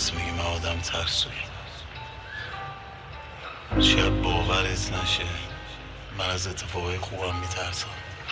درست میگی، من آدم ترسویی. شاید باورت نشه من از اتفاقای خوبم میترسم.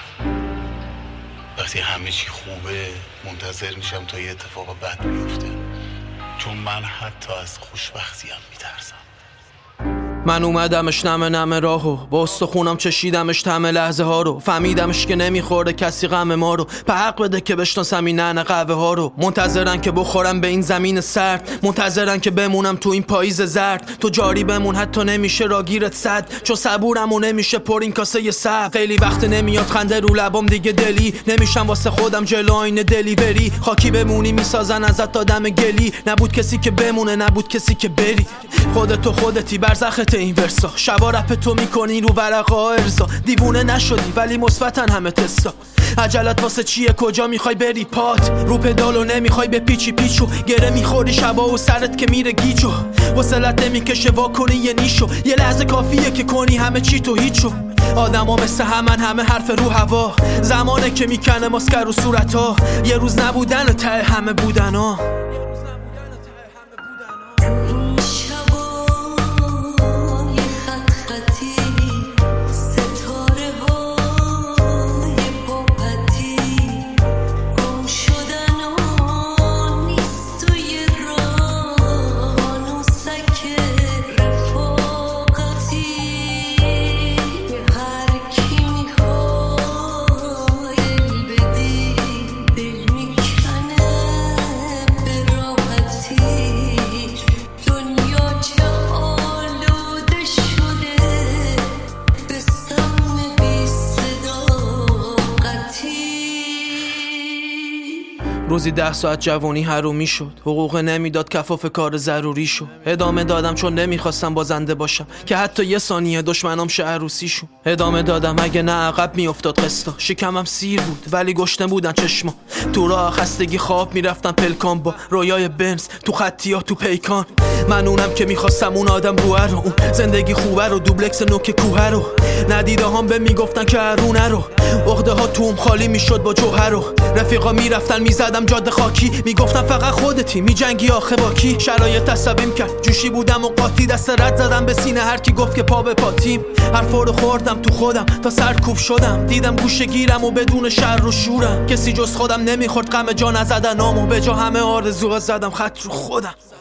وقتی همه چی خوبه منتظر میشم تا یه اتفاق بد بیفته، چون من حتی از خوشبختیم میترسم. من اومدمش نمه راهو، با استخونم چشیدمش طعم لحظه ها رو، فهمیدمش که نمیخورده کسی غم ما رو، به حق بده که بشناسم این نعن قهوه ها رو. منتظرن که بخورم به این زمین سرد، منتظرن که بمونم تو این پاییز زرد. تو جاری بمون حتی نمیشه راگیرت صد، چون صبورم و نمیشه پر این کاسه سبز. خیلی وقت نمیاد خنده رو لبام دیگه، دلی نمیشم واسه خودم جلو آینه دلیوری. خاکی بمونی میسازن ازت آدم گلی، نبود کسی که بمونه نبود کسی که بری. خودتی برزخت این ورسا، شبا رپ تو میکنی رو ورقا ارزا. دیوونه نشدی ولی مثبتن همه تستا. عجلت واسه چیه؟ کجا میخوای بری؟ پات رو پدالو نمیخوای به پیچو، گره میخوری شبا و سرت که میره گیجو. وصلت نمیکشه واکنی یه نیشو، یه لحظه کافیه که کنی همه چی تو هیچو. آدما مثل همه حرف رو هوا، زمانه که میکنه ماسکر رو صورتا. یه روز نبودن ته همه بودن ها. روزی 10 ساعت جوانی حرومی شد، حقوق نمیداد کفاف کار ضروری شد. ادامه دادم چون نمیخواستم بازنده باشم که حتی یه ثانیه دشمنام شه عروسیشون. ادامه دادم اگه نه عقب میافتاد قسطا. شکمم سیر بود ولی گشنه بودن چشما. تو راه خستگی خواب میرفتم پلکان با رویای بنز تو خطیا تو پیکان. من اونم که میخواستم اون آدم روح رو، اون زندگی خوبه رو، دوبلکس نوک کوه رو. ندیده هم به میگفتن که هرونه رو، عقده ها توم خالی میشد با جوهر رو. رفیقا میرفتن میزدم جاده خاکی، میگفتن فقط خودتی میجنگی آخه با کی. شرایط عصبیم کرد جوشی بودم و قاطی، دست رد زدم به سینه هر کی گفت که پا به پاتیم. حرفا رو خوردم تو خودم تا سرکوب شدم، دیدم گوشه گیرم و بدون شر و شورم. کسی جز خودم نمیخورد غم جا نزدنامو، به جا همه آرزوها زدم خط رو خودم.